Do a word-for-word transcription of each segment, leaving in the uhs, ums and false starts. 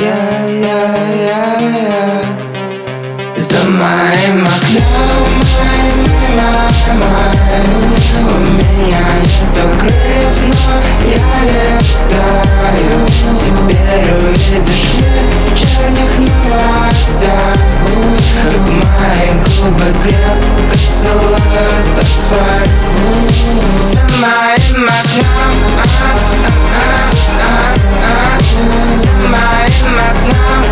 Я-я-я-я. За моим окном, у меня нету крыльев, но я летаю. Теперь увидишь в вечерних новостях, как мои губы крепко целуют асфальт. За моим окном, за моим окном,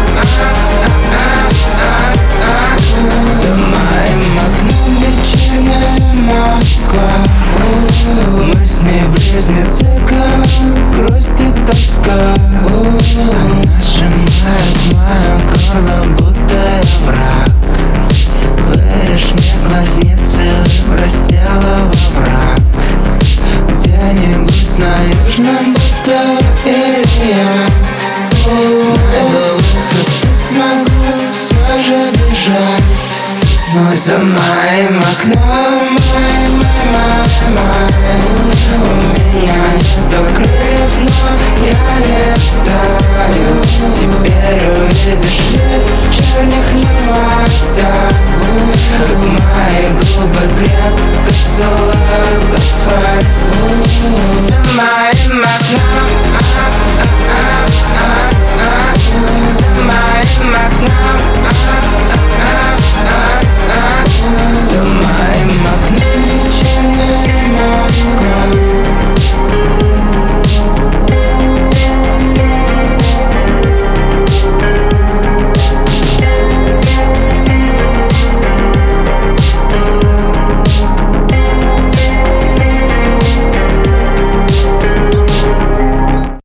за моим окном вечерняя Москва. Мы с ней близнецы, как грусть и тоска. Она сжимает мое горло, будто я враг. Вырежь мне глазницы, выбрось тело во враг. Где-нибудь на южном Бутово или я найду выход и смогу все же бежать. Но за моим окном, мой, мой, мой, мой,